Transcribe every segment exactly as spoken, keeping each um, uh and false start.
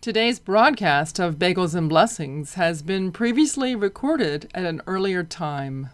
Today's broadcast of Bagels and Blessings has been previously recorded at an earlier time.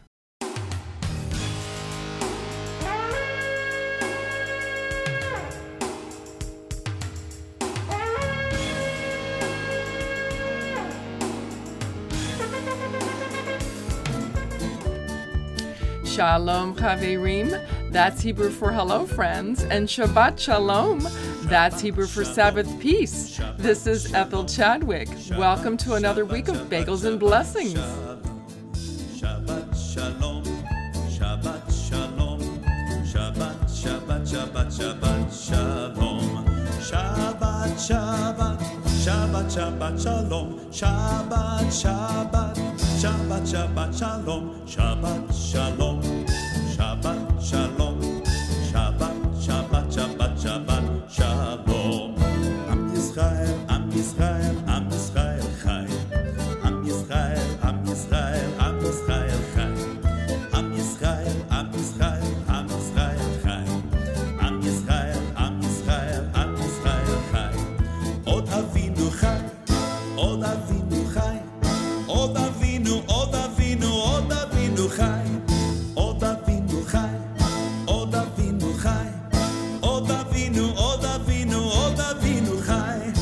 Shalom Chaverim, that's Hebrew for hello friends, and Shabbat Shalom, that's Hebrew for Sabbath peace. This is Ethel Chadwick. Welcome to another week of Bagels and Blessings. Shabbat Shalom, Shabbat Shalom, Shabbat, Shabbat, Shabbat, Shabbat Shalom, Shabbat, Shabbat, Shabbat, Shabbat Shalom, Shabbat, Shabbat, Shabbat, Shabbat Shalom, Shabbat Shalom, Shabbat Shalom, Shabbat, Shabbat, Shabbat, Shabbat Shalom. Am Yisrael, Am Yisrael, Am Yisrael Chai. Am Yisrael, Am Yisrael, Am Yisrael Chai. Am Yisrael, Am Yisrael, Am Yisrael Chai. Am Yisrael, Am Yisrael, Am Yisrael Chai. Od Avinu Chai, Od Avinu Chai. Od Avinu, Od Avinu, Od Avinu Chai. Od Avinu Chai, Od Avinu Chai. Od Avinu, Od Avinu, Od Avinu Chai.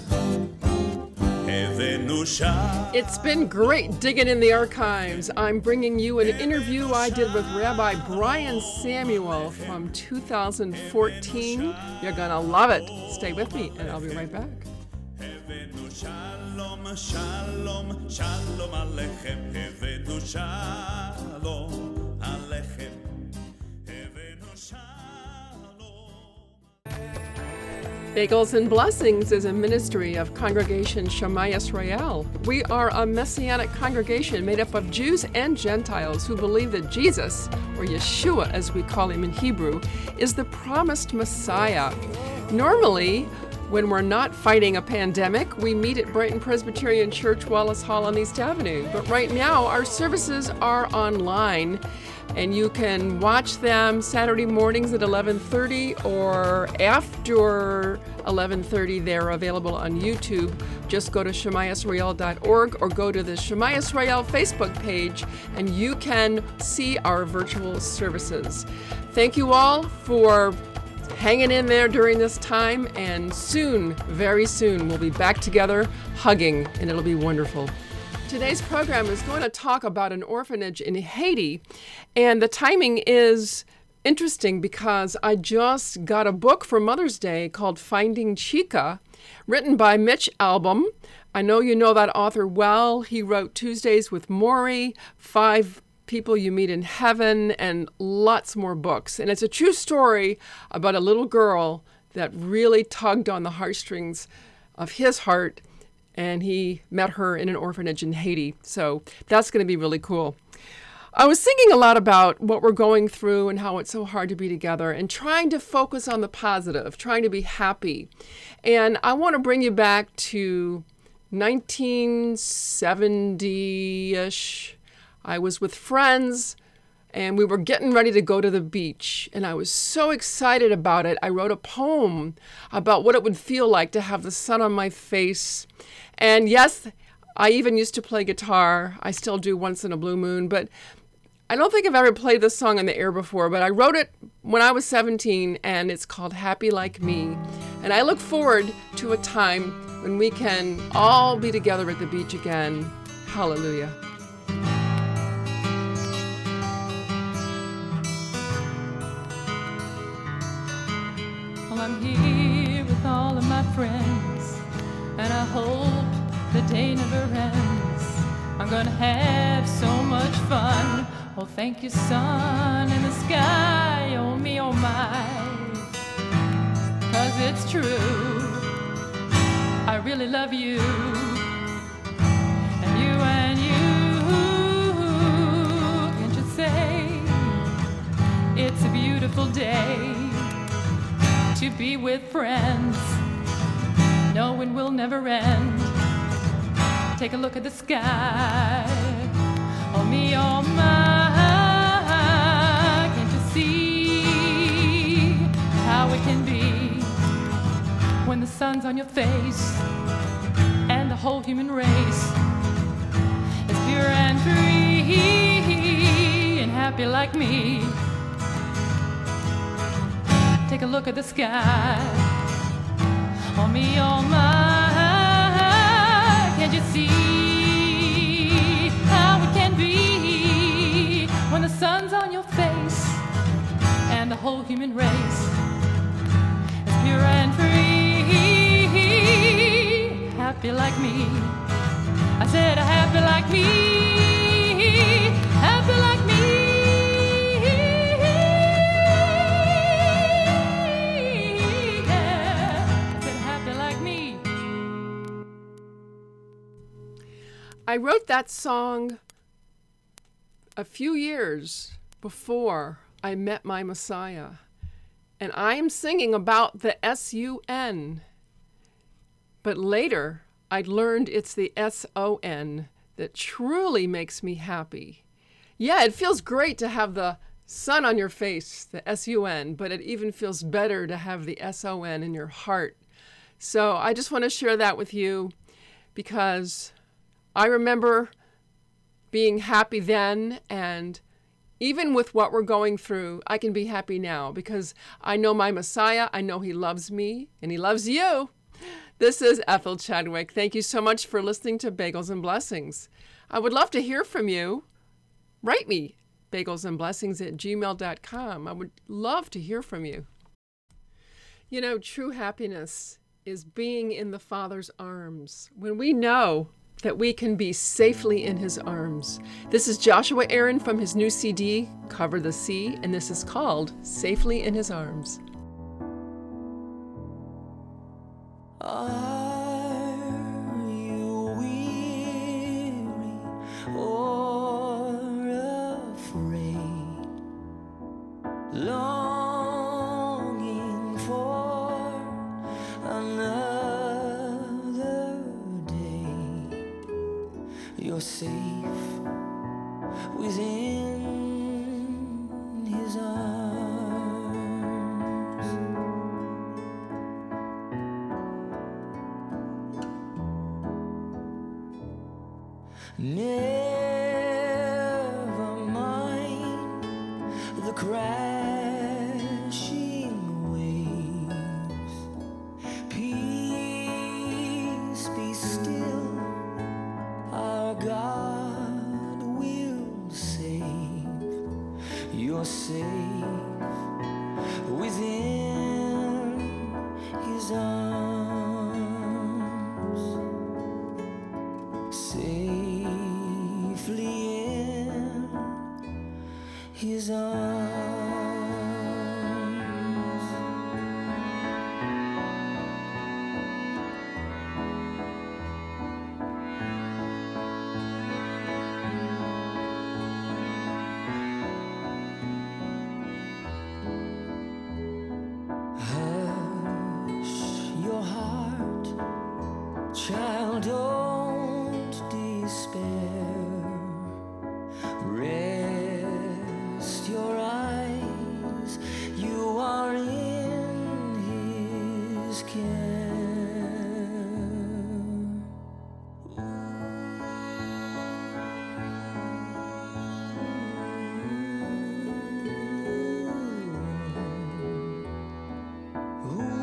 Hevenu Shai. It's been great digging in the archives. I'm bringing you an interview I did with Rabbi Brian Samuel from two thousand fourteen. You're going to love it. Stay with me, and I'll be right back. Hevenu Shalom, Shalom, Shalom Alechem. Hevenu Shalom Alechem. Hevenu Shalom. Bagels and Blessings is a ministry of Congregation Shema Yisrael. We are a messianic congregation made up of Jews and Gentiles who believe that Jesus, or Yeshua as we call him in Hebrew, is the promised Messiah. Normally, when we're not fighting a pandemic, we meet at Brighton Presbyterian Church, Wallace Hall on East Avenue. But right now, our services are online, and you can watch them Saturday mornings at eleven thirty or after eleven thirty. They're available on YouTube. Just go to shema yisrael dot org or go to the Shema Yisrael Facebook page, and you can see our virtual services. Thank you all for hanging in there during this time, and soon, very soon, we'll be back together hugging, and it'll be wonderful. Today's program is going to talk about an orphanage in Haiti, and the timing is interesting because I just got a book for Mother's Day called Finding Chica, written by Mitch Albom. I know you know that author well. He wrote Tuesdays with Morrie, Five People You Meet in Heaven, and lots more books. And it's a true story about a little girl that really tugged on the heartstrings of his heart, and he met her in an orphanage in Haiti. So that's going to be really cool. I was thinking a lot about what we're going through and how it's so hard to be together and trying to focus on the positive, trying to be happy. And I want to bring you back to nineteen seventy-ish. I was with friends, and we were getting ready to go to the beach, and I was so excited about it. I wrote a poem about what it would feel like to have the sun on my face. And yes, I even used to play guitar. I still do once in a blue moon, but I don't think I've ever played this song on the air before, but I wrote it when I was seventeen, and it's called Happy Like Me. And I look forward to a time when we can all be together at the beach again. Hallelujah. Well, I'm here with all of my friends, and I hope the day never ends. I'm gonna have so much fun. Oh, thank you, sun in the sky, oh me, oh my. 'Cause it's true, I really love you, and you and you. Can't you say it's a beautiful day to be with friends, knowing we'll never end. Take a look at the sky, oh me, oh my. Can't you see how it can be when the sun's on your face? the whole human race is pure and free and happy like me. Take a look at the sky, on me, all mine. Can't you see how it can be when the sun's on your face and the whole human race is pure and free, happy like me. I said happy like me, happy like me. I wrote that song a few years before I met my Messiah, and I am singing about the S U N. But later, I learned it's the S O N that truly makes me happy. Yeah, it feels great to have the sun on your face, the S U N, but it even feels better to have the S O N in your heart. So I just want to share that with you because I remember being happy then, and even with what we're going through, I can be happy now because I know my Messiah, I know he loves me, and he loves you. This is Ethel Chadwick. Thank you so much for listening to Bagels and Blessings. I would love to hear from you. Write me, bagelsandblessings at gmail dot com. I would love to hear from you. You know, true happiness is being in the Father's arms. When we know that we can be safely in his arms. This is Joshua Aaron from his new C D, Cover the Sea, and this is called Safely in His Arms. Are you weary or afraid, longing for another day? You're safe within his arms. Never mind the crashing waves. Peace, be still. Our God will save. You're safe within his arms. Safely in his arms. Child, don't despair. Rest your eyes. You are in his care. Ooh. Ooh.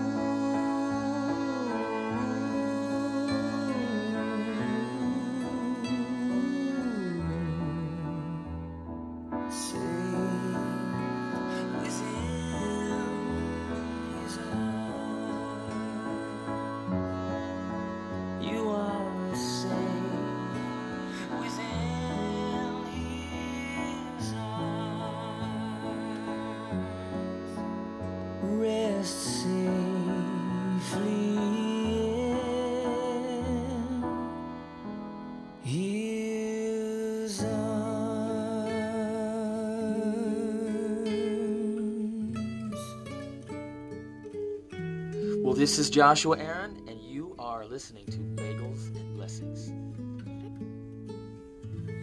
Rest safely in his arms. Well, this is Joshua Aaron, and you are listening to Bagels and Blessings.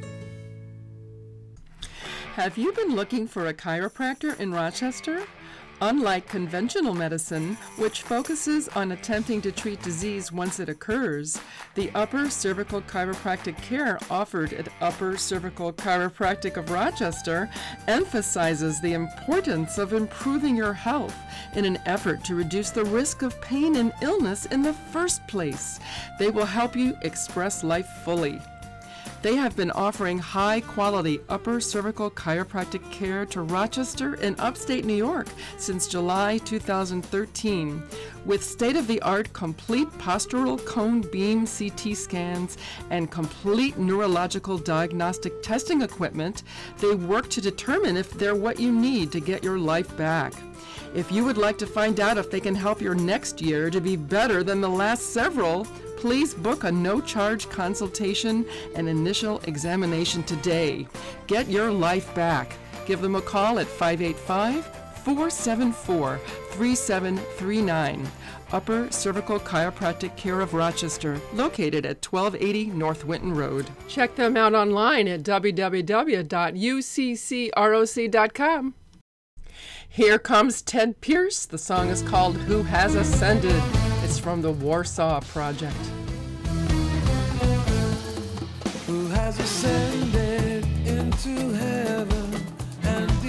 Have you been looking for a chiropractor in Rochester? Unlike conventional medicine, which focuses on attempting to treat disease once it occurs, the Upper Cervical Chiropractic care offered at Upper Cervical Chiropractic of Rochester emphasizes the importance of improving your health in an effort to reduce the risk of pain and illness in the first place. They will help you express life fully. They have been offering high-quality upper cervical chiropractic care to Rochester and upstate New York since July two thousand thirteen. With state-of-the-art complete postural cone beam C T scans and complete neurological diagnostic testing equipment, they work to determine if they're what you need to get your life back. If you would like to find out if they can help your next year to be better than the last several, please book a no-charge consultation and initial examination today. Get your life back. Give them a call at five eight five, four seven four, three seven three nine. Upper Cervical Chiropractic Care of Rochester, located at twelve eighty North Winton Road. Check them out online at w w w dot u c c roc dot com. Here comes Ted Pierce. The song is called Who Has Ascended. It's from the Warsaw Project. Who has ascended into heaven and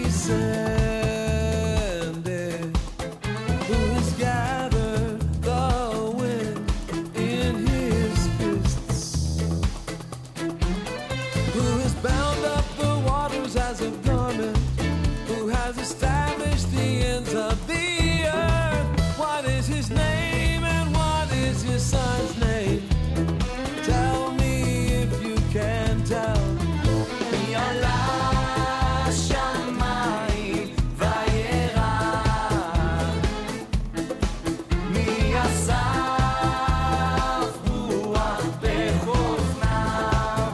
descended? Who has gathered the wind in his fists? Who has bound up the waters as a garment? Who has established the ends of the earth? What is his name and what is his son's name? Tell me if you can tell. Mi Allah Shammai Vayera, Mi Asaf Ruach Bechofnav,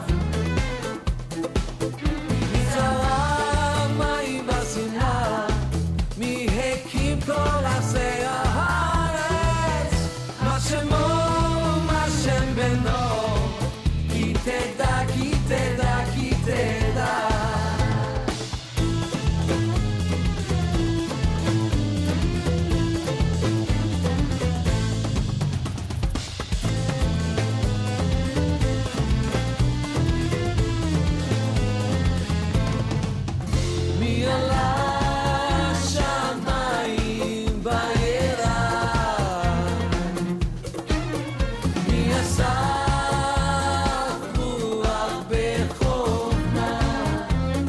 Mi Tzara Mai Basina, Mi Hekim Kol Asei Haaretz, Ma Shemo, Ma Shem Beno, Ki Teda, Ki Teda, Ki Teda. Mi Allah Shamayim Vayera, Mi Asaf Ruach Bechofnav,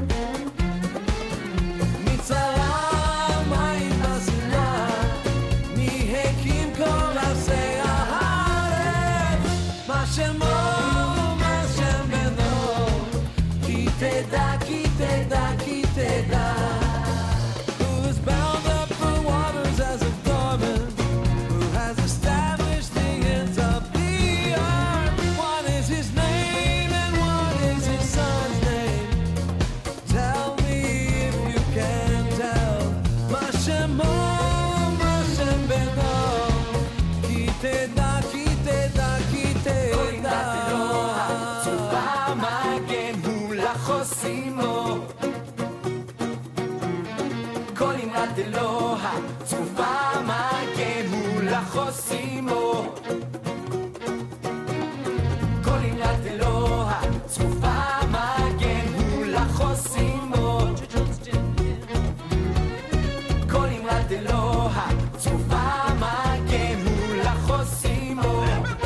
Mi Tzara Mayim Basina, Mi Hekim Kol Asei Haaretz, Ma Shemo, Ma Shem Beno, Ki Teda, Ki Teda, Ki Teda. Who has bound up the waters as a garment? Who has established the ends of the earth? What is his name and what is his son's name? Tell me if you can tell. Ma Shemo, Ma Shem Beno, Ki Teda, Ki Teda, Ki Teda. כל אמרת אלוה, צופה מגן מול החוסימו. כל אמרת אלוה, צופה מגן מול החוסימו. כל אמרת אלוה, צופה מגן מול החוסימו.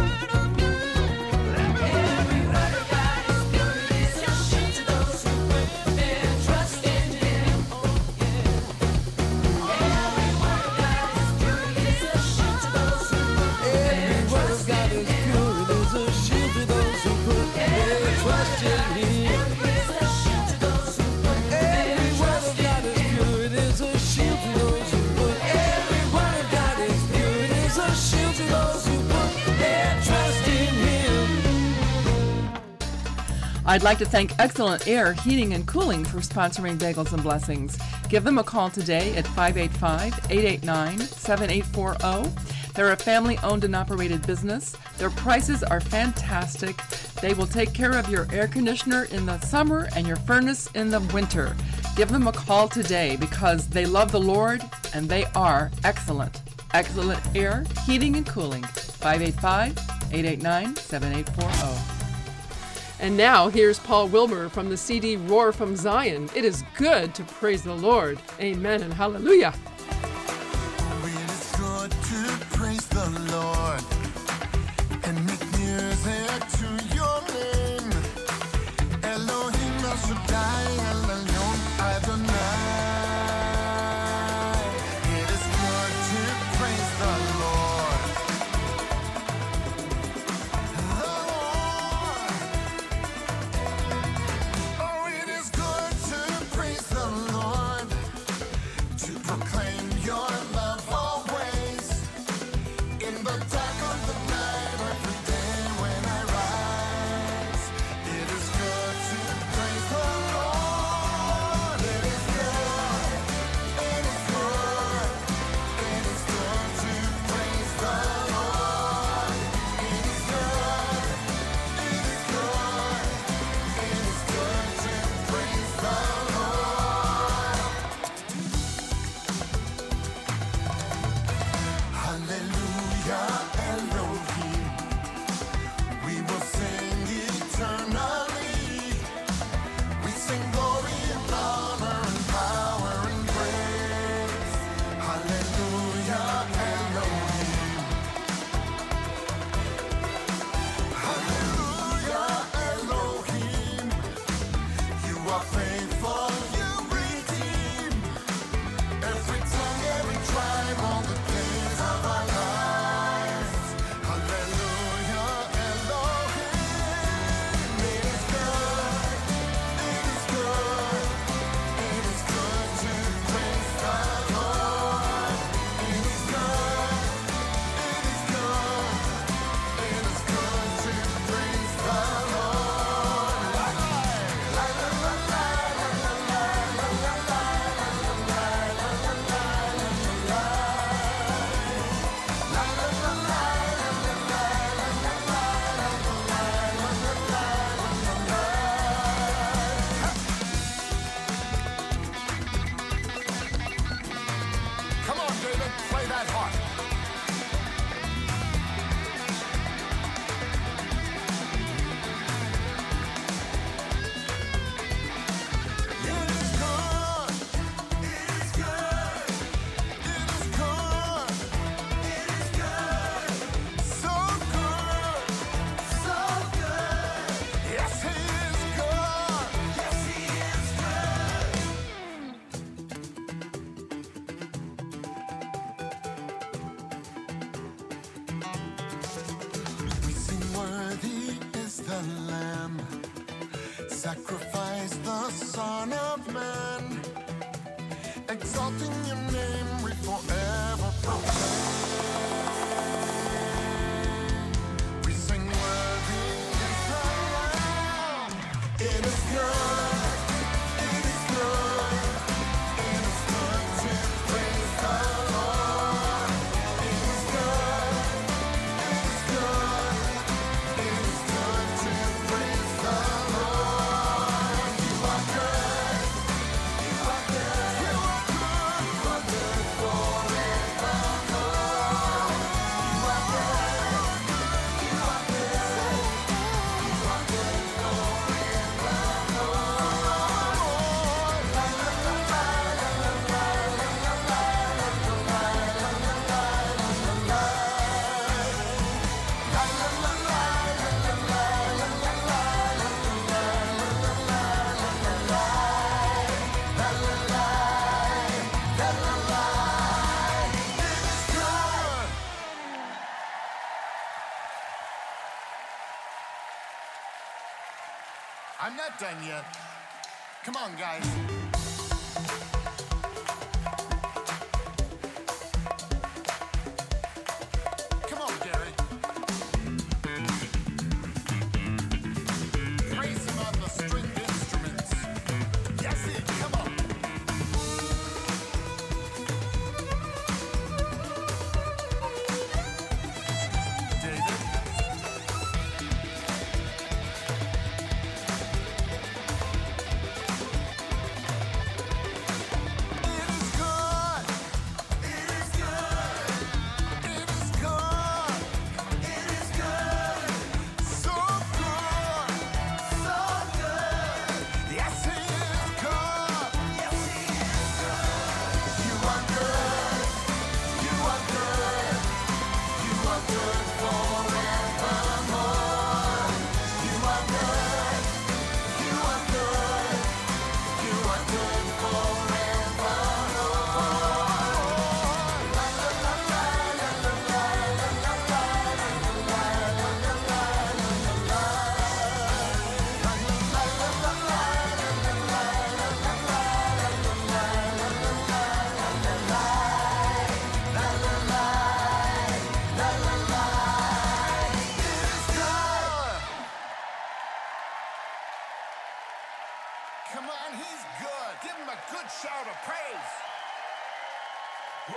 I'd like to thank Excellent Air Heating and Cooling for sponsoring Bagels and Blessings. Give them a call today at five eight five, eight eight nine, seven eight four zero. They're a family-owned and operated business. Their prices are fantastic. They will take care of your air conditioner in the summer and your furnace in the winter. Give them a call today because they love the Lord and they are excellent. Excellent Air, Heating and Cooling, five eight five, eight eight nine, seven eight four zero. And now, here's Paul Wilbur from the C D Roar from Zion. It is good to praise the Lord. Amen and hallelujah. It is good to praise the Lord and make music to your name. Elohim El Shaddai, El Elyon Adonai. It is good to praise the Lord. The Lord. Oh, it is good to praise the Lord, to proclaim your love always. In the dark of the night, every day when I rise, it is good to praise the Lord. It is good, it is good, it is good to praise the Lord. It is good, it is good, it is good to praise the Lord. Hallelujah, Elohim. We will sing eternally. We sing glory and honor and power and praise. Hallelujah, Elohim. Hallelujah, Elohim. You are faithful, you redeem every tongue, every tribe, all the days of our lives. Hallelujah, Elohim. It is good, it is good, it is good to praise the Lord. It is good, it is good, it is good to praise the Lord. La la la la la la la la la la la la la. Come on, David, play that harp. It is good. It is good. It is good. It is good. So good. So good. Yes, he is good. Yes, he is good. We sing worthy is the Lamb, sacrifice the Son of Man, exalting your name we forever proclaim. We sing worthy is the Lamb. It is good, it is good, it is good to praise the Lord. It is good, it is good, it is good to praise the Lord. You are good, you are good, you are good, you are good forevermore. You are good, you are good, you are good forevermore. La la la la la la la la la la I'm not done yet. Come on, guys. Come on, Gary. Praise him on the stringed instruments. Yes, it. Come on. David. shout of praise. Woo!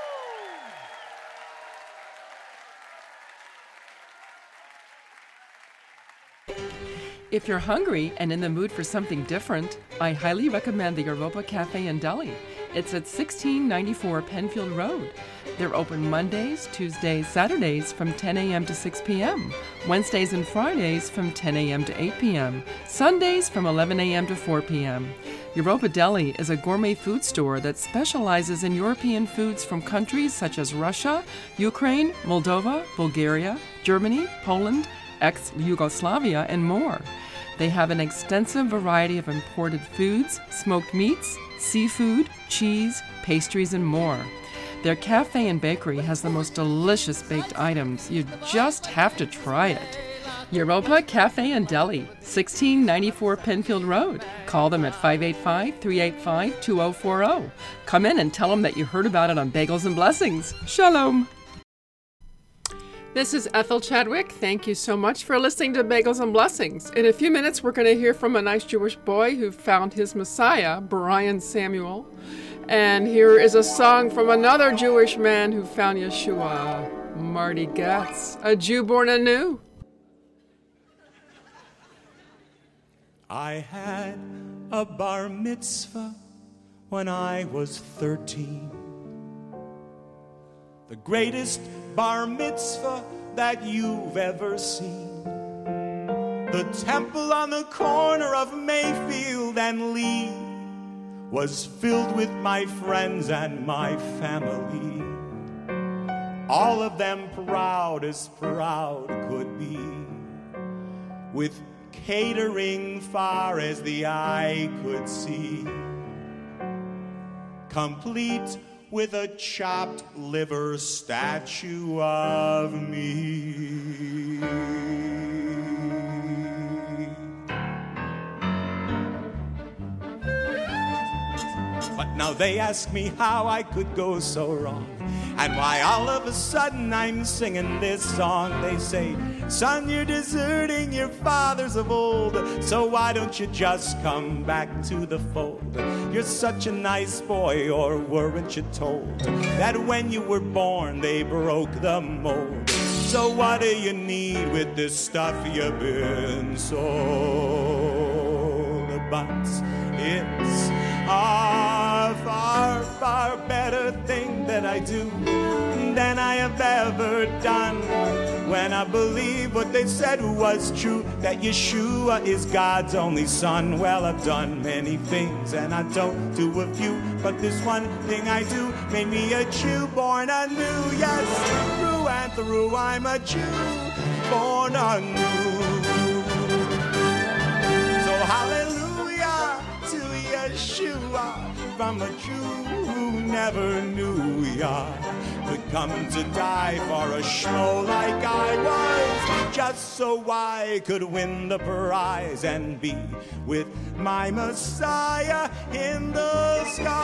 If you're hungry and in the mood for something different, I highly recommend the Europa Cafe and Deli. It's at sixteen ninety-four Penfield Road. They're open Mondays, Tuesdays, Saturdays from ten a.m. to six p.m., Wednesdays and Fridays from ten a.m. to eight p.m., Sundays from eleven a.m. to four p.m. Europa Deli is a gourmet food store that specializes in European foods from countries such as Russia, Ukraine, Moldova, Bulgaria, Germany, Poland, ex-Yugoslavia, and more. They have an extensive variety of imported foods, smoked meats, seafood, cheese, pastries, and more. Their cafe and bakery has the most delicious baked items. You just have to try it. Europa Cafe and Deli, sixteen ninety-four Penfield Road. Call them at five eight five, three eight five, two zero four zero. Come in and tell them that you heard about it on Bagels and Blessings. Shalom. This is Ethel Chadwick. Thank you so much for listening to Bagels and Blessings. In a few minutes, we're going to hear from a nice Jewish boy who found his Messiah, Brian Samuel. And here is a song from another Jewish man who found Yeshua, Marty Gatz, a Jew born anew. I had a bar mitzvah when I was thirteen. The greatest bar mitzvah that you've ever seen. The temple on the corner of Mayfield and Lee was filled with my friends and my family. All of them proud as proud could be, with catering far as the eye could see, complete with a chopped liver statue of me. But now they ask me how I could go so wrong, and why all of a sudden I'm singing this song. They say, son, you're deserting your fathers of old, so why don't you just come back to the fold? You're such a nice boy, or weren't you told that when you were born they broke the mold? So what do you need with this stuff you've been sold? But it's a far, far better thing that I do than I have ever done. When I believe what they said was true, that Yeshua is God's only son. Well, I've done many things and I don't do a few, but this one thing I do made me a Jew born anew. Yes, through and through I'm a Jew born anew. So hallelujah to Yeshua, from a Jew who never knew ya could come to die for a schmo like I was, just so I could win the prize and be with my Messiah in the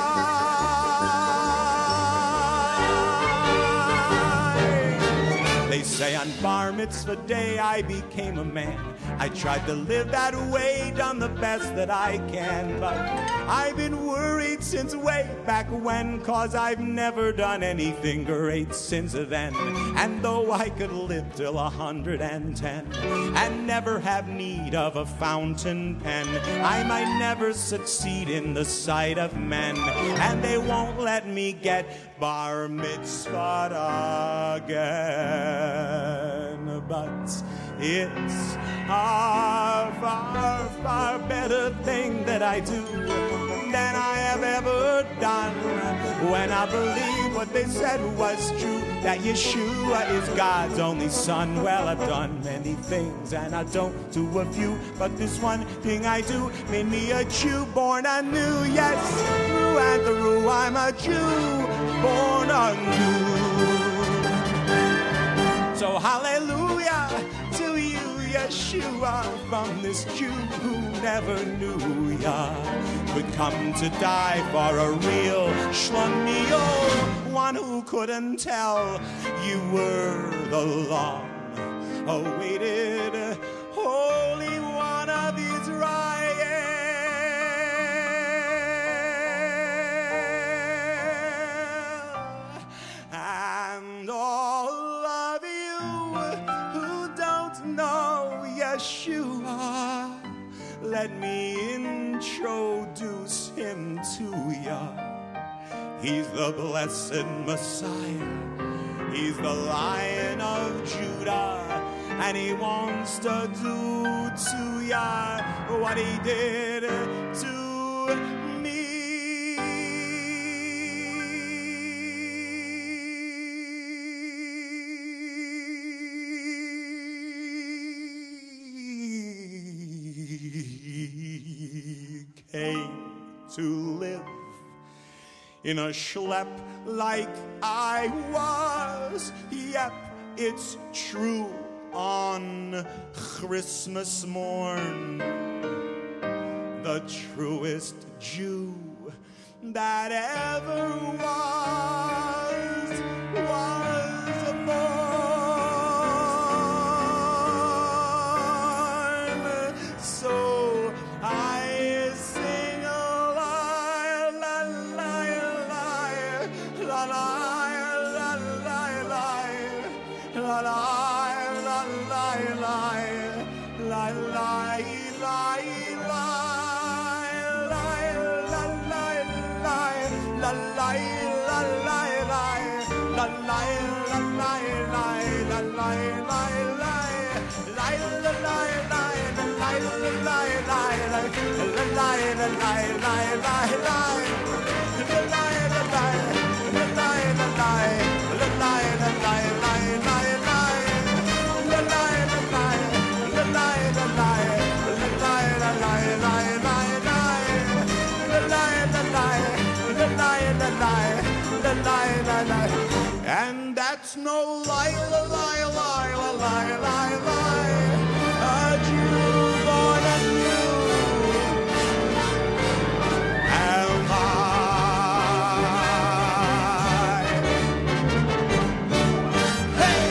sky. They say on Bar Mitzvah Day I became a man. I tried to live that way, done the best that I can, but I've been worried since way back when, cause I've never done anything great since then. And though I could live till a hundred and ten and never have need of a fountain pen, I might never succeed in the sight of men, and they won't let me get bar mitzvah again. But it's a far, far better thing that I do than I have ever done. When I believe what they said was true, that Yeshua is God's only son. Well, I've done many things and I don't do a few, but this one thing I do made me a Jew born anew. Yes, through and through I'm a Jew born anew. So hallelujah to you, Yeshua, from this Jew who never knew ya could come to die for a real shlemiel, one who couldn't tell you were the long-awaited Holy One of Israel. know Yeshua. Let me introduce him to ya. He's the blessed Messiah. He's the Lion of Judah. And he wants to do to ya what he did to me. He came to live in a schlep like I was. Yep, it's true. On Christmas morn, the truest Jew that ever was, was born. So I sing a lie, la lie, lie, la lie, la lie, lie, la lie. Lie, lie, lie, lie, lie, lie, lie, la, lie, lie, la, lie, la, lie, lie, la, lie, la, lie, lie, la, lie, lie, lie, lie, la, lie, lie, la, lie, la, lie, lie, la, lie, la, lie, lie, lie, lie, la, lie, la, lie, la, lie, la, lie, la, lie, la, lie, lie, lie, lie. And that's no lie, lie, lie, lie, lie, lie, lie. A Jew born anew am I. Hey!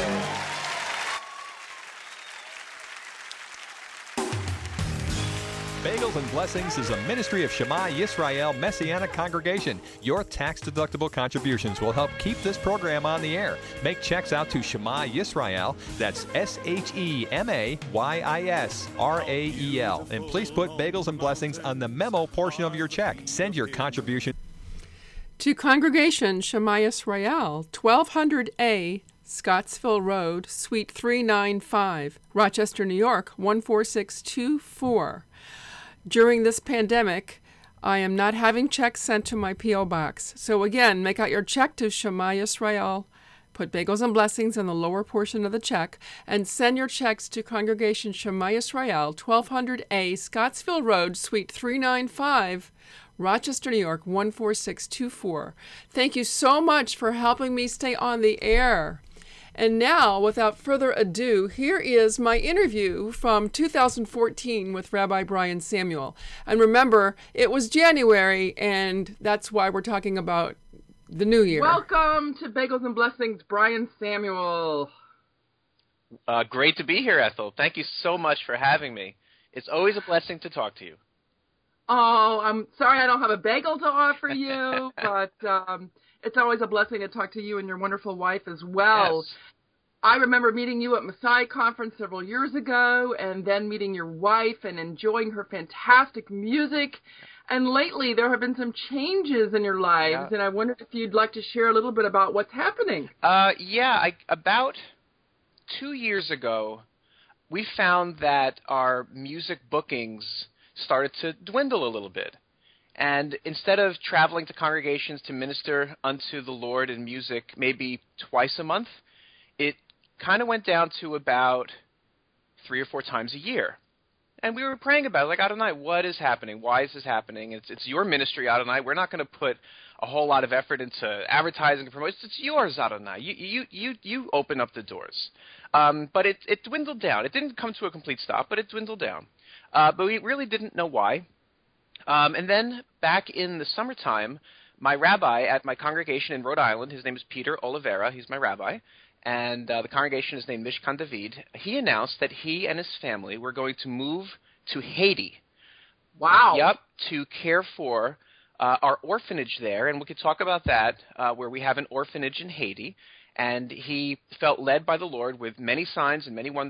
Bagels and Blessings is a ministry of Shema Yisrael Messianic Congregation. Your tax-deductible contributions will help keep this program on the air. Make checks out to Shema Yisrael. That's S H E M A Y I S R A E L. And please put Bagels and Blessings on the memo portion of your check. Send your contribution to Congregation Shema Yisrael, twelve hundred A, Scottsville Road, Suite three ninety-five, Rochester, New York, one four six two four. During this pandemic, I am not having checks sent to my P O box. So again, make out your check to Shema Yisrael, put Bagels and Blessings in the lower portion of the check, and send your checks to Congregation Shema Yisrael, twelve hundred A, Scottsville Road, Suite three ninety-five, Rochester, New York, one four six two four. Thank you so much for helping me stay on the air. And now, without further ado, here is my interview from two thousand fourteen with Rabbi Brian Samuel. And remember, it was January, and that's why we're talking about the new year. Welcome to Bagels and Blessings, Brian Samuel. Uh, great to be here, Ethel. Thank you so much for having me. It's always a blessing to talk to you. Oh, I'm sorry I don't have a bagel to offer you, but um, it's always a blessing to talk to you and your wonderful wife as well. Yes. I remember meeting you at Messiah Conference several years ago, and then meeting your wife and enjoying her fantastic music. And lately, there have been some changes in your lives, yeah. and I wondered if you'd like to share a little bit about what's happening. Uh, yeah, I, about two years ago, we found that our music bookings started to dwindle a little bit. And instead of traveling to congregations to minister unto the Lord in music maybe twice a month, it kind of went down to about three or four times a year. And we were praying about it, like, Adonai, what is happening? Why is this happening? It's, it's your ministry, Adonai. We're not going to put a whole lot of effort into advertising and promotion. It's yours, Adonai. You you you you open up the doors. Um, but it, it dwindled down. It didn't come to a complete stop, but it dwindled down. Uh, but we really didn't know why. Um, and then back in the summertime, my rabbi at my congregation in Rhode Island, his name is Peter Oliveira, he's my rabbi, and uh, the congregation is named Mishkan David. He announced that he and his family were going to move to Haiti. Wow. Yep, to care for uh, our orphanage there, and we could talk about that, uh, where we have an orphanage in Haiti. And he felt led by the Lord with many signs and many wonders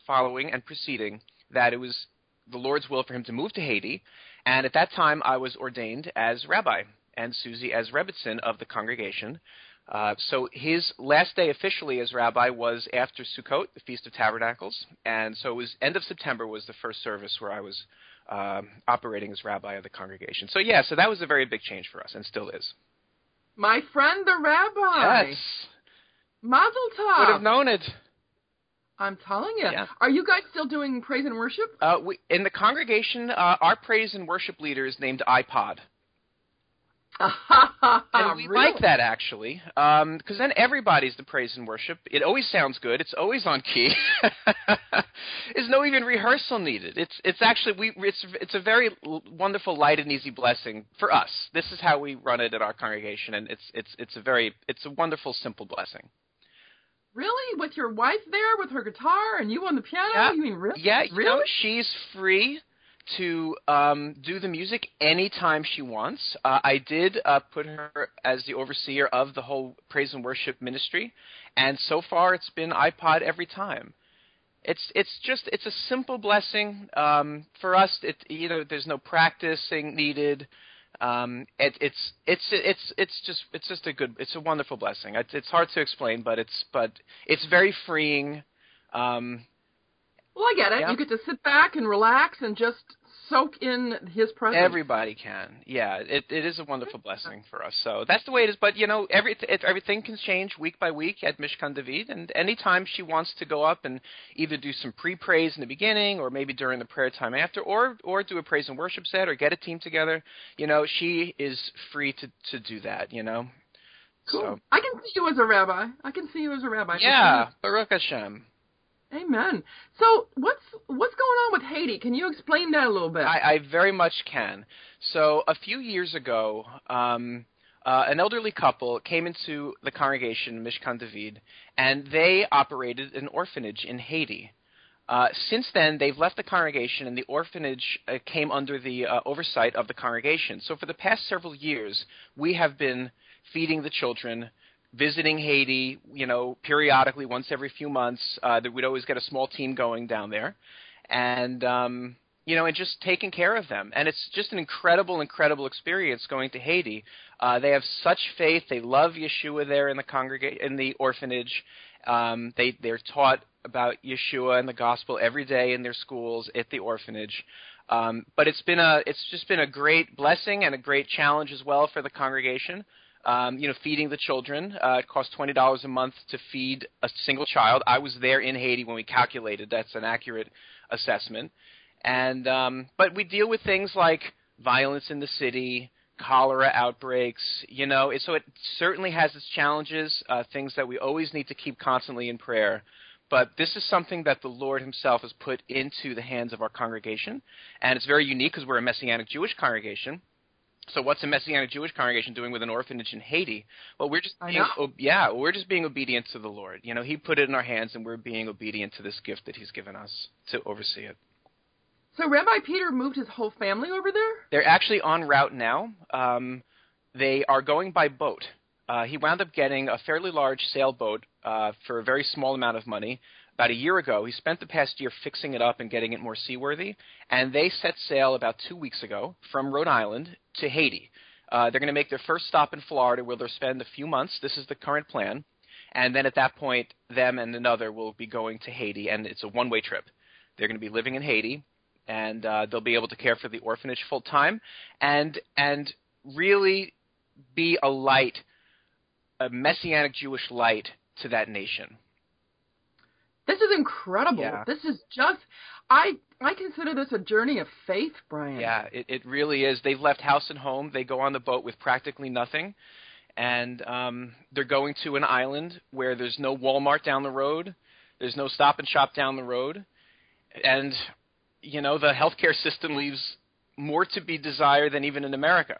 following and preceding that it was the Lord's will for him to move to Haiti, and at that time I was ordained as rabbi, and Susie as rebbitzin of the congregation. Uh, so his last day officially as rabbi was after Sukkot, the Feast of Tabernacles, and so it was end of September was the first service where I was um, operating as rabbi of the congregation. So yeah, so that was a very big change for us, and still is. My friend, the rabbi. Yes. Mazel tov. Would have known it. I'm telling you. Yeah. Are you guys still doing praise and worship? Uh, we, in the congregation, uh, our praise and worship leader is named iPod. And we really? like that, actually, because um, then everybody's the praise and worship. It always sounds good. It's always on key. There's no even rehearsal needed. It's it's actually we it's it's a very wonderful, light and easy blessing for us. This is how we run it at our congregation, and it's it's it's a very it's a wonderful, simple blessing. Really? With your wife there, with her guitar, and you on the piano? Yeah. You mean really? Yeah, you really? know, she's free to um, do the music anytime she wants. Uh, I did uh, put her as the overseer of the whole praise and worship ministry, and so far it's been iPod every time. It's it's just it's a simple blessing um, for us. It you know there's no practicing needed. Um, it, it's it's it's it's just it's just a good it's a wonderful blessing. It's, it's hard to explain, but it's but it's very freeing. Um, Well, I get it. Yeah. You get to sit back and relax and just soak in his presence. Everybody can. Yeah, it it is a wonderful blessing for us. So that's the way it is. But, you know, every, it, everything can change week by week at Mishkan David. And anytime she wants to go up and either do some pre-praise in the beginning or maybe during the prayer time after or or do a praise and worship set or get a team together, you know, she is free to, to do that, you know. Cool. So, I can see you as a rabbi. I can see you as a rabbi. yeah, Baruch Hashem. Amen. So what's what's going on with Haiti? Can you explain that a little bit? I, I very much can. So a few years ago, um, uh, an elderly couple came into the congregation, Mishkan David, and they operated an orphanage in Haiti. Uh, since then, they've left the congregation, and the orphanage uh, came under the uh, oversight of the congregation. So for the past several years, we have been feeding the children, visiting Haiti, you know, periodically, once every few months. Uh, that we'd always get a small team going down there, and um, you know, and just taking care of them. And it's just an incredible, incredible experience going to Haiti. Uh, they have such faith. They love Yeshua there in the congrega- in the orphanage. Um, they they're taught about Yeshua and the gospel every day in their schools at the orphanage. Um, but it's been a it's just been a great blessing and a great challenge as well for the congregation. Um, you know, feeding the children. Uh, it costs twenty dollars a month to feed a single child. I was there in Haiti when we calculated. That's an accurate assessment. And um, but we deal with things like violence in the city, cholera outbreaks. You know, it, so it certainly has its challenges, uh, things that we always need to keep constantly in prayer. But this is something that the Lord himself has put into the hands of our congregation. And it's very unique because we're a Messianic Jewish congregation. So what's a Messianic Jewish congregation doing with an orphanage in Haiti? Well, we're just being, o- yeah, we're just being obedient to the Lord. You know, he put it in our hands, and we're being obedient to this gift that he's given us to oversee it. So Rabbi Peter moved his whole family over there? They're actually en route now. Um, they are going by boat. Uh, he wound up getting a fairly large sailboat uh, for a very small amount of money. About a year ago, he spent the past year fixing it up and getting it more seaworthy, and they set sail about two weeks ago from Rhode Island to Haiti. Uh, they're going to make their first stop in Florida, where they'll spend a few months. This is the current plan. And then at that point, them and another will be going to Haiti, and it's a one-way trip. They're going to be living in Haiti, and uh, they'll be able to care for the orphanage full-time and and really be a light, a Messianic Jewish light to that nation. This is incredible. Yeah. This is just, I I consider this a journey of faith, Brian. Yeah, it, it really is. They've left house and home. They go on the boat with practically nothing. And um, they're going to an island where there's no Walmart down the road. There's no Stop and Shop down the road. And, you know, the healthcare system leaves more to be desired than even in America.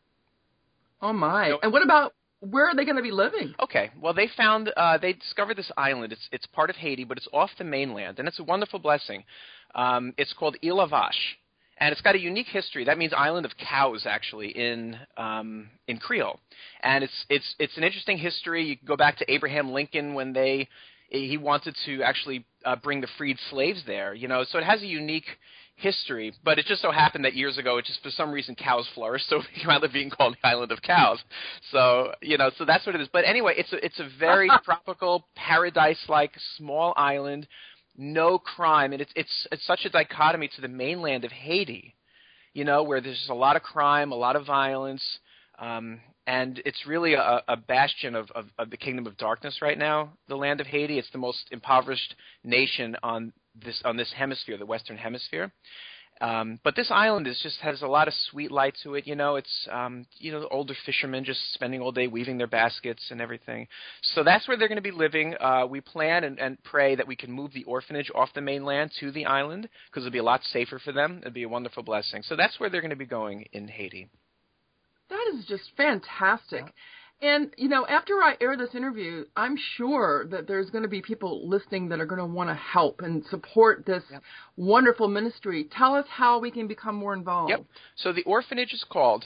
Oh, my. You know, and what about, where are they going to be living? Okay. Well, they found, uh, they discovered this island. It's it's part of Haiti, but it's off the mainland, and it's a wonderful blessing. Um, it's called Île Vache, and it's got a unique history. That means island of cows, actually, in um, in Creole. And it's it's it's an interesting history. You can go back to Abraham Lincoln when they he wanted to actually uh, bring the freed slaves there. You know, so it has a unique history, but it just so happened that years ago, it just for some reason cows flourished, so it wound up being called the Island of Cows. So you know, so that's what it is. But anyway, it's a, it's a very tropical, paradise-like small island, no crime, and it's it's it's such a dichotomy to the mainland of Haiti, you know, where there's a lot of crime, a lot of violence, um, and it's really a, a bastion of, of, of the kingdom of darkness right now. The land of Haiti, it's the most impoverished nation on this on this hemisphere, the Western Hemisphere. Um, but this island is just has a lot of sweet light to it. You know, it's um, you know, older fishermen just spending all day weaving their baskets and everything. So that's where they're going to be living. Uh, we plan and, and pray that we can move the orphanage off the mainland to the island because it'll be a lot safer for them. It'll be a wonderful blessing. So that's where they're going to be going in Haiti. That is just fantastic. Yeah. And, you know, after I air this interview, I'm sure that there's going to be people listening that are going to want to help and support this yep. wonderful ministry. Tell us how we can become more involved. Yep. So the orphanage is called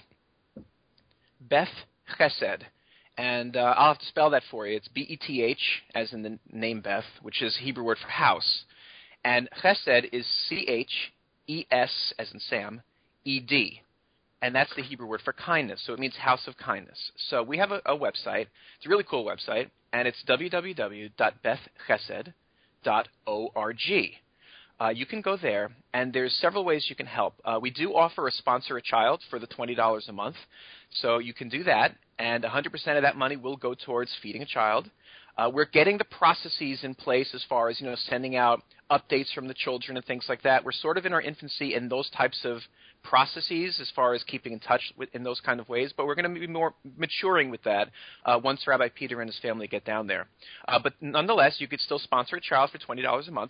Beth Chesed. And uh, I'll have to spell that for you. It's B E T H, as in the name Beth, which is Hebrew word for house. And Chesed is C H E S, as in Sam, E D. And that's the Hebrew word for kindness, so it means house of kindness. So we have a, a website. It's a really cool website, and it's w w w dot beth chesed dot org. Uh, you can go there, and there's several ways you can help. Uh, we do offer a sponsor a child for the twenty dollars a month, so you can do that, and one hundred percent of that money will go towards feeding a child. Uh, we're getting the processes in place as far as, you know, sending out updates from the children and things like that. We're sort of in our infancy in those types of processes as far as keeping in touch with, in those kind of ways, but we're going to be more maturing with that uh, once Rabbi Peter and his family get down there. Uh, but nonetheless, you could still sponsor a child for twenty dollars a month,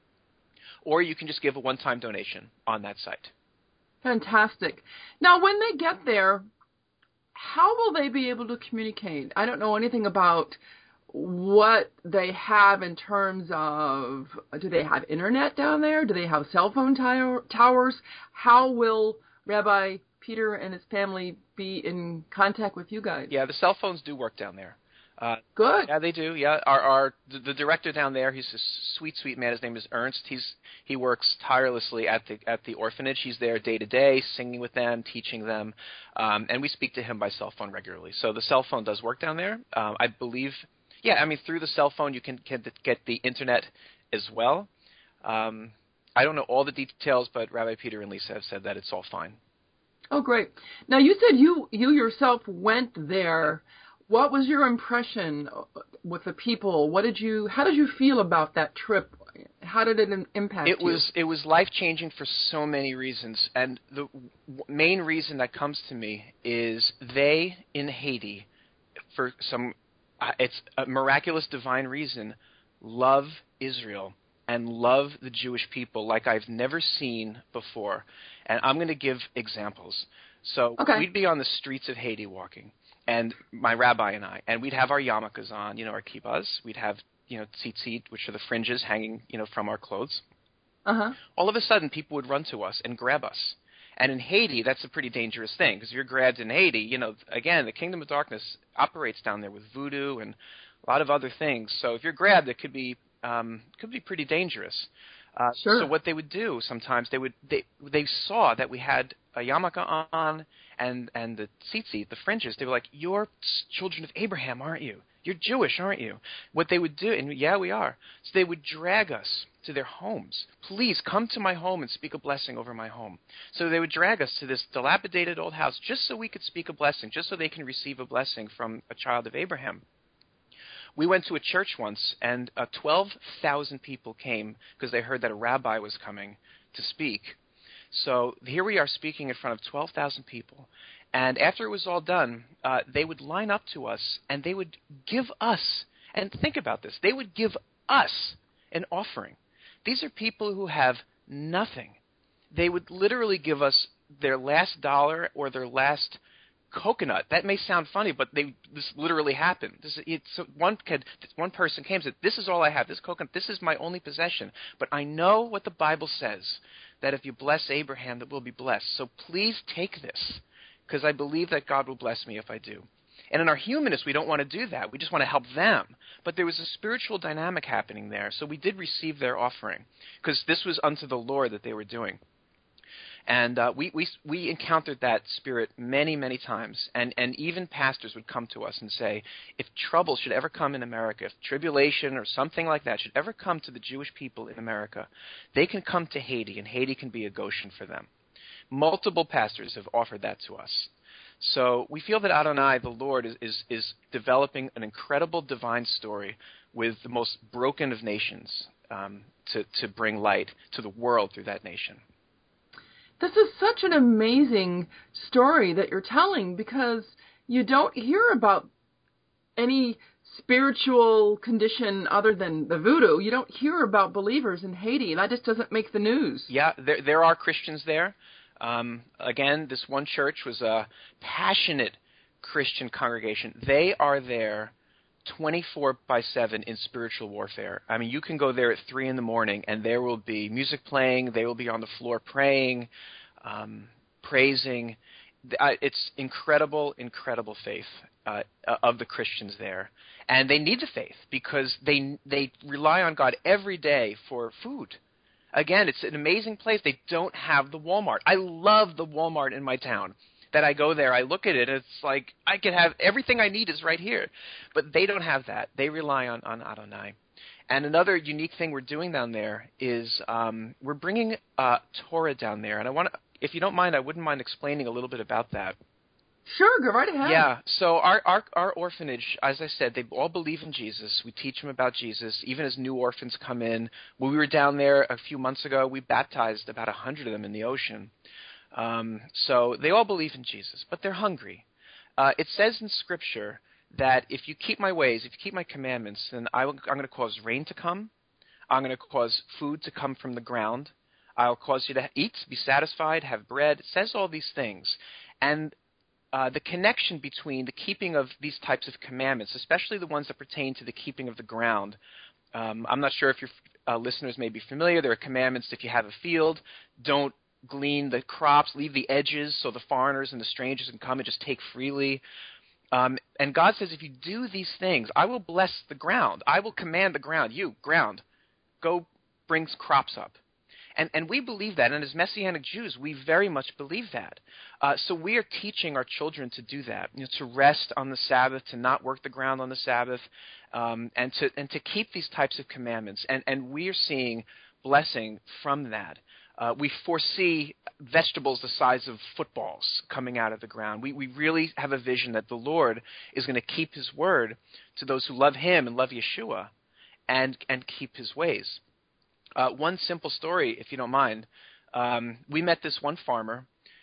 or you can just give a one-time donation on that site. Fantastic. Now, when they get there, how will they be able to communicate? I don't know anything about what they have in terms of, do they have internet down there? Do they have cell phone tower, towers? How will Rabbi Peter and his family be in contact with you guys? Yeah, the cell phones do work down there. Uh, Good. Yeah, they do. Yeah, our, our the, the director down there, he's a sweet, sweet man. His name is Ernst. He's he works tirelessly at the at the orphanage. He's there day to day, singing with them, teaching them, um, and we speak to him by cell phone regularly. So the cell phone does work down there. Um, I believe. Yeah, I mean, through the cell phone, you can, can get the internet as well. Um, I don't know all the details, but Rabbi Peter and Lisa have said that it's all fine. Oh, great. Now, you said you, you yourself went there. What was your impression with the people? What did you? How did you feel about that trip? How did it impact it you? It was it was life-changing for so many reasons, and the main reason that comes to me is they in Haiti, for some. Uh, it's a miraculous divine reason, love Israel and love the Jewish people like I've never seen before. And I'm going to give examples. So okay. We'd be on the streets of Haiti walking, and my rabbi and I, and we'd have our yarmulkes on, you know, our kippahs. We'd have, you know, tzitzit, which are the fringes hanging, you know, from our clothes. Uh-huh. All of a sudden, people would run to us and grab us. And in Haiti, that's a pretty dangerous thing, because if you're grabbed in Haiti, you know, again, the kingdom of darkness operates down there with voodoo and a lot of other things. So if you're grabbed, it could be um, could be pretty dangerous. Uh, sure. So what they would do sometimes, they would they they saw that we had a yarmulke on and and the tzitzit, the fringes. They were like, "You're children of Abraham, aren't you? You're Jewish, aren't you?" What they would do, and yeah, we are. So they would drag us to their homes. Please come to my home and speak a blessing over my home. So they would drag us to this dilapidated old house just so we could speak a blessing, just so they can receive a blessing from a child of Abraham. We went to a church once, and uh, twelve thousand people came because they heard that a rabbi was coming to speak. So here we are speaking in front of twelve thousand people. And after it was all done, uh, they would line up to us, and they would give us, and think about this, they would give us an offering. These are people who have nothing. They would literally give us their last dollar or their last coconut. That may sound funny, but they this literally happened. This, it's, one, kid, one person came and said, "This is all I have, this coconut, this is my only possession. But I know what the Bible says, that if you bless Abraham, that we'll be blessed. So please take this, because I believe that God will bless me if I do." And in our humanists, we don't want to do that. We just want to help them. But there was a spiritual dynamic happening there. So we did receive their offering because this was unto the Lord that they were doing. And uh, we, we we encountered that spirit many, many times. And, and even pastors would come to us and say, if trouble should ever come in America, if tribulation or something like that should ever come to the Jewish people in America, they can come to Haiti, and Haiti can be a Goshen for them. Multiple pastors have offered that to us. So we feel that Adonai, the Lord, is, is, is developing an incredible divine story with the most broken of nations um, to, to bring light to the world through that nation. This is such an amazing story that you're telling, because you don't hear about any spiritual condition other than the voodoo. You don't hear about believers in Haiti. That just doesn't make the news. Yeah, there, there are Christians there. Um, again, this one church was a passionate Christian congregation. They are there twenty-four by seven in spiritual warfare. I mean, you can go there at three in the morning, and there will be music playing. They will be on the floor praying, um, praising. It's incredible, incredible faith uh, of the Christians there. And they need the faith because they they rely on God every day for food. Again, it's an amazing place. They don't have the Walmart. I love the Walmart in my town. That I go there, I look at it, it's like I can have everything I need is right here. But they don't have that. They rely on, on Adonai. And another unique thing we're doing down there is um, we're bringing uh, Torah down there. And I want to, if you don't mind, I wouldn't mind explaining a little bit about that. Sure, go right ahead. Yeah, so our, our, our orphanage, as I said, they all believe in Jesus. We teach them about Jesus, even as new orphans come in. When we were down there a few months ago, we baptized about one hundred of them in the ocean. Um, so they all believe in Jesus, but they're hungry. Uh, it says in Scripture that if you keep my ways, if you keep my commandments, then I will, I'm going to cause rain to come. I'm going to cause food to come from the ground. I'll cause you to eat, be satisfied, have bread. It says all these things. And uh, the connection between the keeping of these types of commandments, especially the ones that pertain to the keeping of the ground, um, I'm not sure if your uh, listeners may be familiar. There are commandments if you have a field, don't glean the crops, leave the edges so the foreigners and the strangers can come and just take freely. Um, and God says, if you do these things, I will bless the ground. I will command the ground. You, ground, go bring crops up. And, and we believe that. And as Messianic Jews, we very much believe that. Uh, so we are teaching our children to do that, you know, to rest on the Sabbath, to not work the ground on the Sabbath, um, and to and to keep these types of commandments. And, and we are seeing blessing from that. Uh, we foresee vegetables the size of footballs coming out of the ground. We, we really have a vision that the Lord is going to keep his word to those who love him and love Yeshua and, and keep his ways. Uh, one simple story, if you don't mind. Um, we met this one farmer,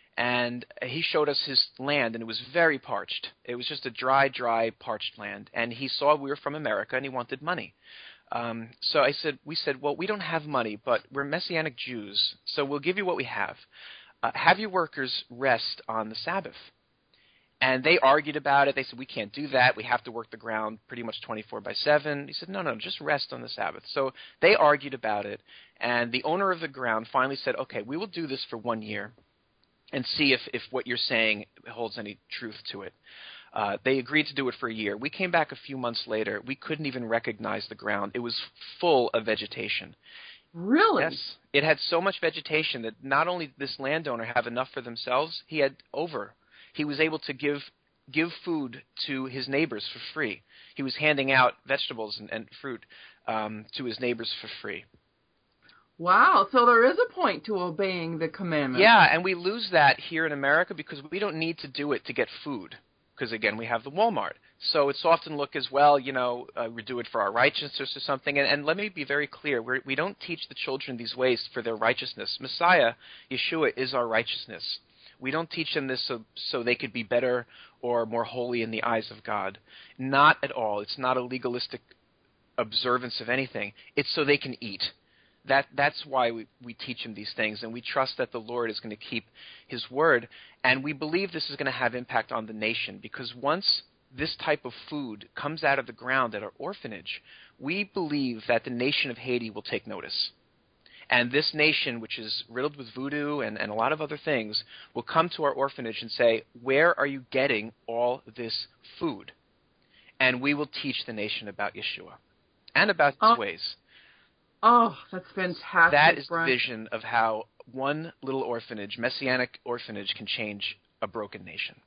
and he showed us his land, and it was very parched. It was just a dry, dry, parched land. And he saw we were from America, and he wanted money. Um, so I said, we said, well, we don't have money, but we're Messianic Jews, so we'll give you what we have. Uh, have your workers rest on the Sabbath. And they argued about it. They said, we can't do that. We have to work the ground pretty much twenty-four by seven. He said, no, no, just rest on the Sabbath. So they argued about it, and the owner of the ground finally said, okay, we will do this for one year and see if, if what you're saying holds any truth to it. Uh, they agreed to do it for a year. We came back a few months later. We couldn't even recognize the ground. It was full of vegetation. Really? Yes. It had so much vegetation that not only did this landowner have enough for themselves, he had over. He was able to give give food to his neighbors for free. He was handing out vegetables and, and fruit um, to his neighbors for free. Wow, so there is a point to obeying the commandment. Yeah, and we lose that here in America because we don't need to do it to get food. Because, again, we have the Walmart. So it's often looked as, well, you know, uh, we do it for our righteousness or something. And, and let me be very clear. We're, we don't teach the children these ways for their righteousness. Messiah, Yeshua, is our righteousness. We don't teach them this so, so they could be better or more holy in the eyes of God. Not at all. It's not a legalistic observance of anything. It's so they can eat. That that's why we, we teach them these things, and we trust that the Lord is going to keep his word, and we believe this is going to have impact on the nation, because once this type of food comes out of the ground at our orphanage, we believe that the nation of Haiti will take notice. And this nation, which is riddled with voodoo and, and a lot of other things, will come to our orphanage and say, where are you getting all this food? And we will teach the nation about Yeshua and about his oh. ways. Oh, that's fantastic, That is Brian. the vision of how one little orphanage, Messianic orphanage, can change a broken nation.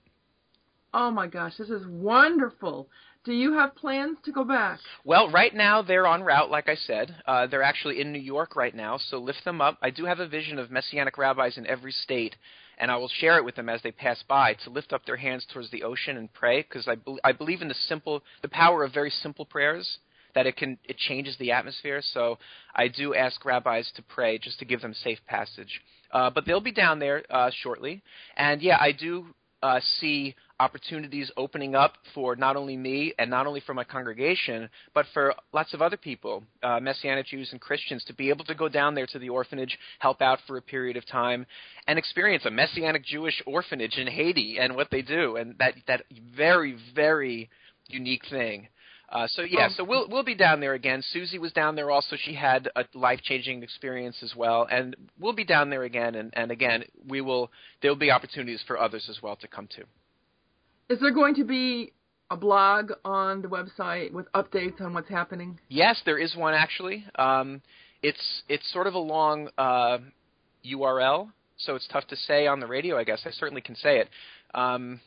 Oh, my gosh, this is wonderful. Do you have plans to go back? Well, right now they're en route, like I said. Uh, they're actually in New York right now, so lift them up. I do have a vision of Messianic rabbis in every state, and I will share it with them as they pass by, to lift up their hands towards the ocean and pray, because I, be- I believe in the simple, the power of very simple prayers, that it can it changes the atmosphere. So I do ask rabbis to pray just to give them safe passage. Uh, but they'll be down there uh, shortly. And, yeah, I do uh, see opportunities opening up for not only me and not only for my congregation, but for lots of other people, uh, Messianic Jews and Christians, to be able to go down there to the orphanage, help out for a period of time, and experience a Messianic Jewish orphanage in Haiti and what they do, and that that very, very unique thing. Uh, so yeah, so we'll we'll be down there again. Susie was down there also. She had a life-changing experience as well, and we'll be down there again. And, and again, we will. There will be opportunities for others as well to come to. Is there going to be a blog on the website with updates on what's happening? Yes, there is one actually. Um, it's it's sort of a long uh, U R L, so it's tough to say on the radio. I guess I certainly can say it. Um,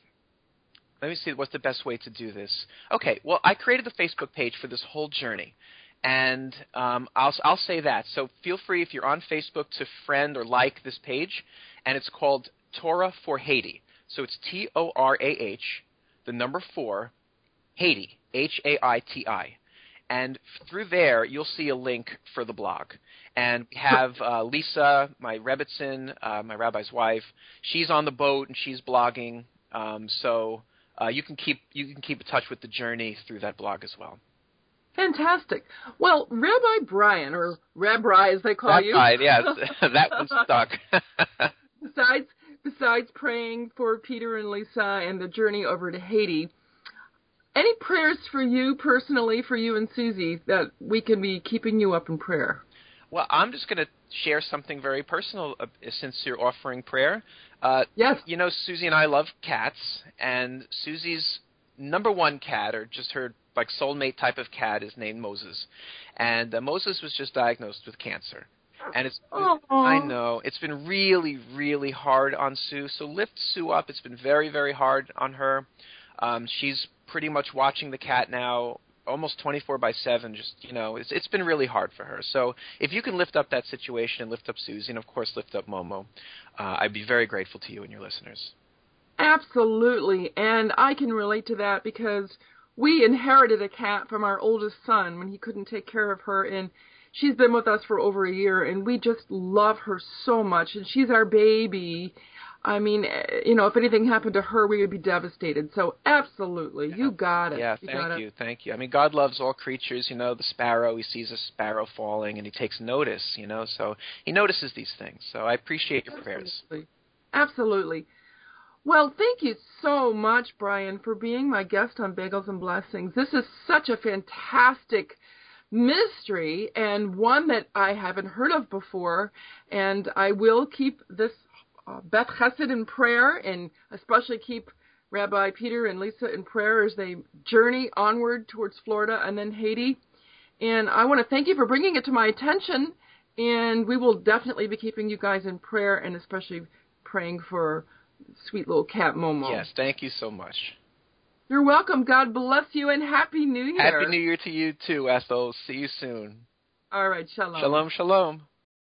Let me see, what's the best way to do this? Okay, well, I created the Facebook page for this whole journey, and um, I'll, I'll say that. So feel free, if you're on Facebook, to friend or like this page, and it's called Torah for Haiti. So it's T O R A H, the number four, Haiti, H A I T I. And through there, you'll see a link for the blog. And we have uh, Lisa, my Rebbitzin, uh, my rabbi's wife. She's on the boat, and she's blogging, um, so... Uh, you can keep you can keep in touch with the journey through that blog as well. Fantastic. Well, Rabbi Brian, or Rabbi as they call That's you. right, yes. That one's stuck. besides, besides praying for Peter and Lisa and the journey over to Haiti, any prayers for you personally, for you and Susie, that we can be keeping you up in prayer? Well, I'm just going to share something very personal uh, since you're offering prayer. Uh, yes. You know, Susie and I love cats, and Susie's number one cat, or just her like soulmate type of cat, is named Moses. And uh, Moses was just diagnosed with cancer. And it's Aww. I know, it's been really, really hard on Sue. So lift Sue up. It's been very, very hard on her. Um, she's pretty much watching the cat now almost twenty-four by seven, just, you know, it's it's been really hard for her. So if you can lift up that situation and lift up Susie, and of course lift up Momo, uh, I'd be very grateful to you and your listeners. Absolutely, and I can relate to that because we inherited a cat from our oldest son when he couldn't take care of her, and she's been with us for over a year, and we just love her so much, and she's our baby. I mean, you know, if anything happened to her, we would be devastated. So, absolutely, Yeah. you got it. Yeah, you thank got you, it. thank you. I mean, God loves all creatures, you know, the sparrow, he sees a sparrow falling, and he takes notice, you know, so he notices these things. So I appreciate your prayers. Absolutely. Absolutely. Well, thank you so much, Brian, for being my guest on Bagels and Blessings. This is such a fantastic mystery, and one that I haven't heard of before, and I will keep this Uh, Beth Chesed in prayer, and especially keep Rabbi Peter and Lisa in prayer as they journey onward towards Florida and then Haiti. And I want to thank you for bringing it to my attention, and we will definitely be keeping you guys in prayer, and especially praying for sweet little cat Momo. Yes, thank you so much. You're welcome. God bless you, and Happy New Year. Happy New Year to you too, Ethel. See you soon. All right, shalom. Shalom, shalom.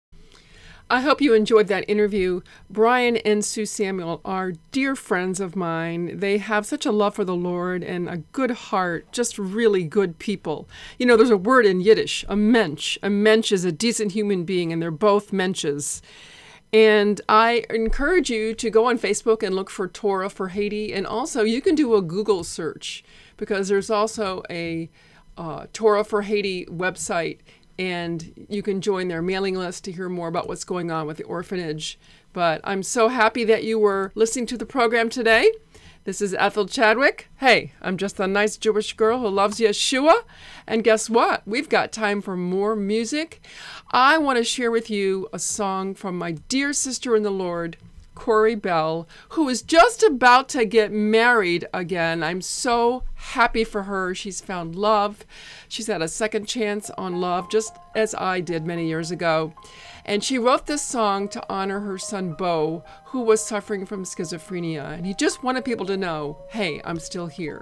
I hope you enjoyed that interview. Brian and Sue Samuel are dear friends of mine. They have such a love for the Lord and a good heart, just really good people. You know, there's a word in Yiddish, a mensch. A mensch is a decent human being, and they're both mensches. And I encourage you to go on Facebook and look for Torah for Haiti. And also, you can do a Google search, because there's also a uh, Torah for Haiti website, and you can join their mailing list to hear more about what's going on with the orphanage. But I'm so happy that you were listening to the program today. This is Ethel Chadwick. Hey, I'm just a nice Jewish girl who loves Yeshua. And guess what? We've got time for more music. I want to share with you a song from my dear sister in the Lord, Corey Bell, who is just about to get married again. I'm so happy for her. She's found love. She's had a second chance on love, just as I did many years ago. And she wrote this song to honor her son, Bo, who was suffering from schizophrenia. And he just wanted people to know, hey, I'm still here.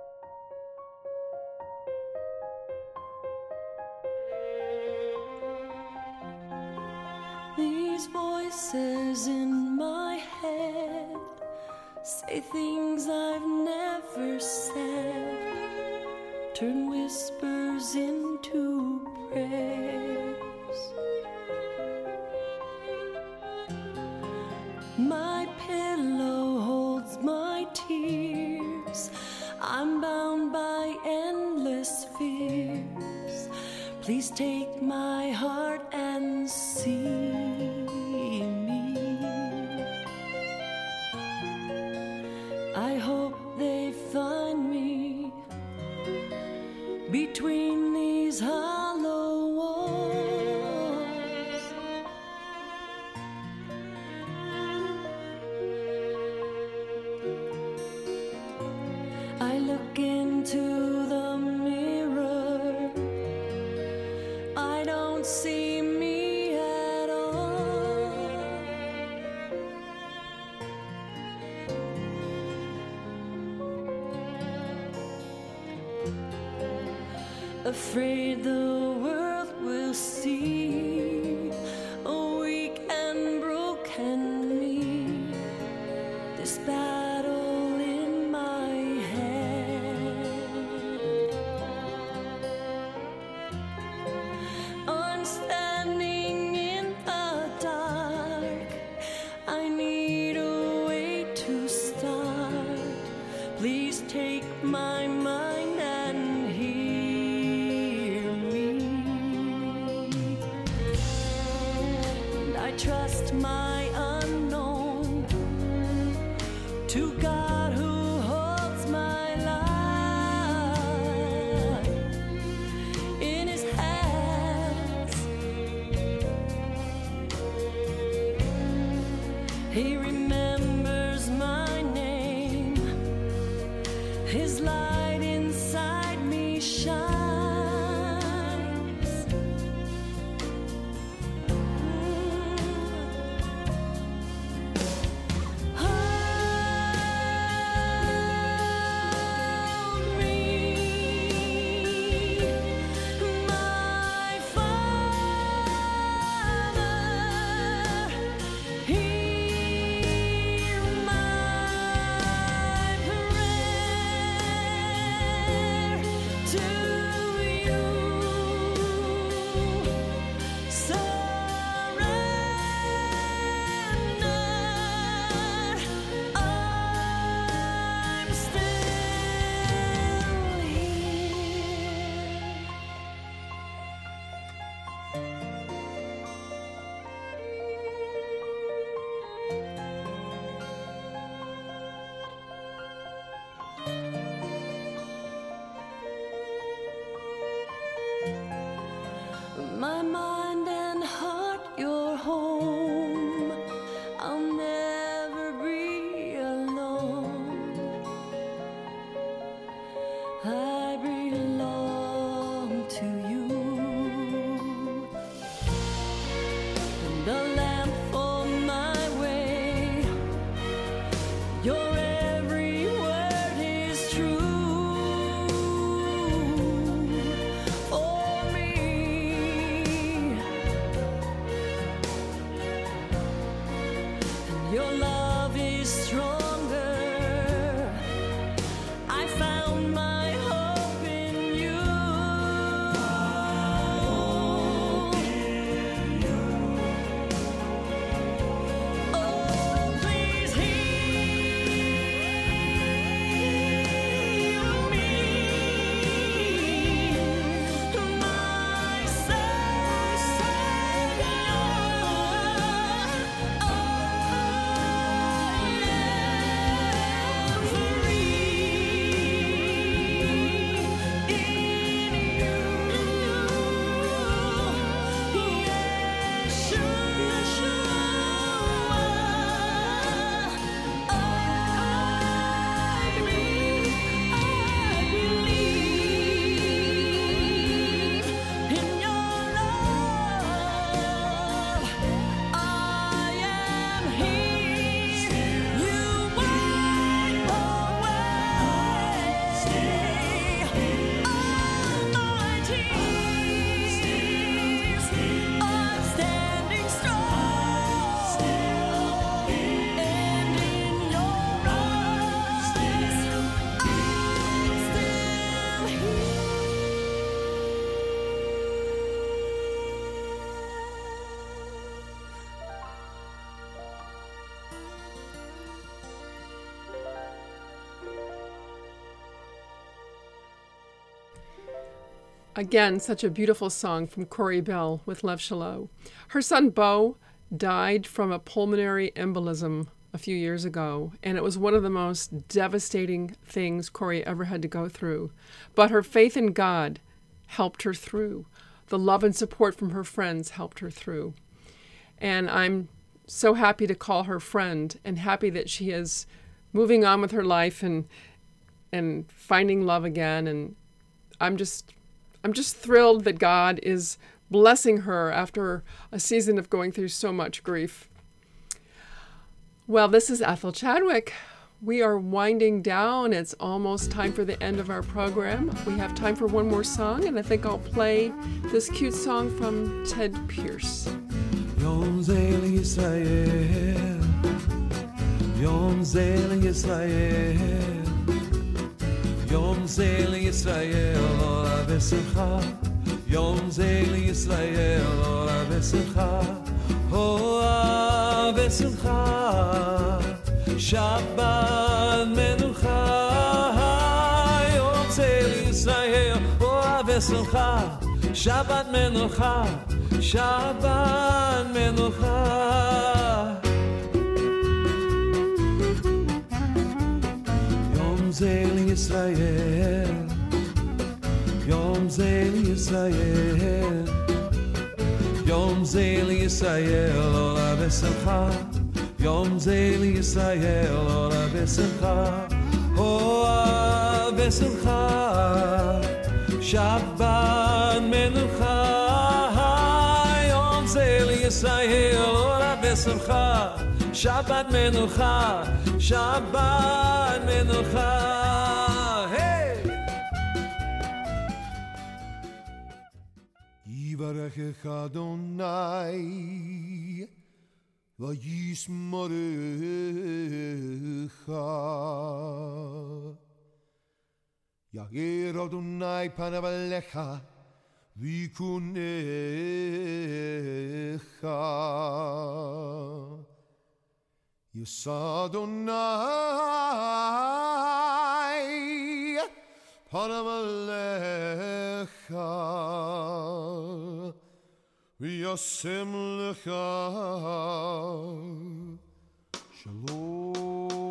These voices in my head say things I've never said, turn whispers into prayers. My pillow holds my tears. I'm bound by endless fears. Please take my heart and see me. I hope they find me between these hollow walls. I look into the mirror, I don't see me at all. Afraid the world will see a weak and broken me. This battle in my head. I'm standing in the dark. I need a way to start. Please take my mind and hear me. And I trust my unknown to God who holds my life in his hands. He remembers my name. His light inside me shines. Hold me, my Father. Hear my prayer to you. Surrender. I'm still here. My mind and heart, your home. I'll never be alone. I belong to you. And a lamp for my way. Your every word is true for me. And your love is stronger. I found my hope in you. Oh, please heal me, my Savior. Oh, yeah. Again, such a beautiful song from Corey Bell with Lev Shalom. Her son Bo died from a pulmonary embolism a few years ago, and it was one of the most devastating things Corey ever had to go through. But her faith in God helped her through. The love and support from her friends helped her through. And I'm so happy to call her friend, and happy that she is moving on with her life and and finding love again. And I'm just I'm just thrilled that God is blessing her after a season of going through so much grief. Well, this is Ethel Chadwick. We are winding down. It's almost time for the end of our program. We have time for one more song, and I think I'll play this cute song from Ted Pierce. Yom Zel Yisrael, Yom Zel Yisrael, Yom Zel Yisrael, Ola Besimcha. Yom Zel Yisrael, Ola Besimcha, Ola Besimcha. Shabbat Menucha, Yom Zel Yisrael, Ola Besimcha. Shabbat Menucha, Shabbat Menucha. Yom Zel Yisrael, Yom Zel Yisrael, Yom Zel Yisrael, Ola Besimcha. Yom Zel Yisrael, Ola Besimcha, Ola Besimcha. Shabbat Menucha, Yom Zel Yisrael, Ola Besimcha. Shabbat Menucha, Shabbat Menucha. Hey! Yivarech Adonai Vayismorecha. Yagir Adonai panav alecha v'yikunecha. Yisa Adonai panav alecha v'yasem lecha. Shalom.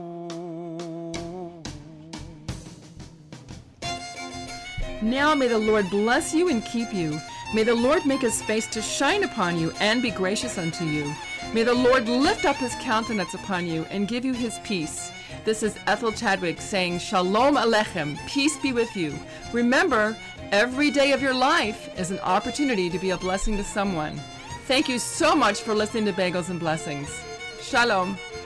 Now may the Lord bless you and keep you. May the Lord make his face to shine upon you and be gracious unto you. May the Lord lift up his countenance upon you and give you his peace. This is Ethel Chadwick saying Shalom Aleichem, peace be with you. Remember, every day of your life is an opportunity to be a blessing to someone. Thank you so much for listening to Bagels and Blessings. Shalom.